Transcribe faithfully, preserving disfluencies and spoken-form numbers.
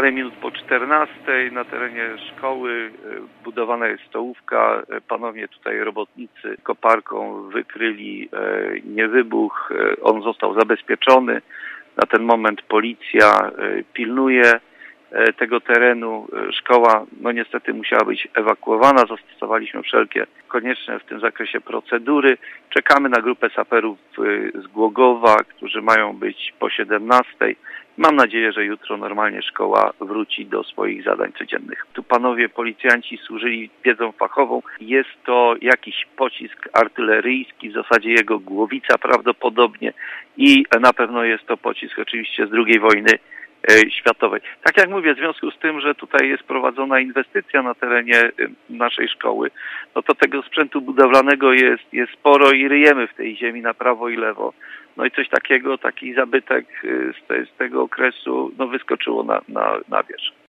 parę minut po czternastej na terenie szkoły budowana jest stołówka. Ponownie tutaj robotnicy koparką wykryli niewybuch. On został zabezpieczony. Na ten moment policja pilnuje tego terenu. Szkoła no niestety musiała być ewakuowana. Zastosowaliśmy wszelkie konieczne w tym zakresie procedury. Czekamy na grupę saperów z Głogowa, którzy mają być po siedemnastej. Mam nadzieję, że jutro normalnie szkoła wróci do swoich zadań codziennych. Tu panowie policjanci służyli wiedzą fachową. Jest to jakiś pocisk artyleryjski, w zasadzie jego głowica prawdopodobnie i na pewno jest to pocisk oczywiście z drugiej wojny światowej. Tak jak mówię, w związku z tym, że tutaj jest prowadzona inwestycja na terenie naszej szkoły, no to tego sprzętu budowlanego jest, jest sporo i ryjemy w tej ziemi na prawo i lewo. No i coś takiego, taki zabytek z, te, z tego okresu no wyskoczyło na, na, na wierzch.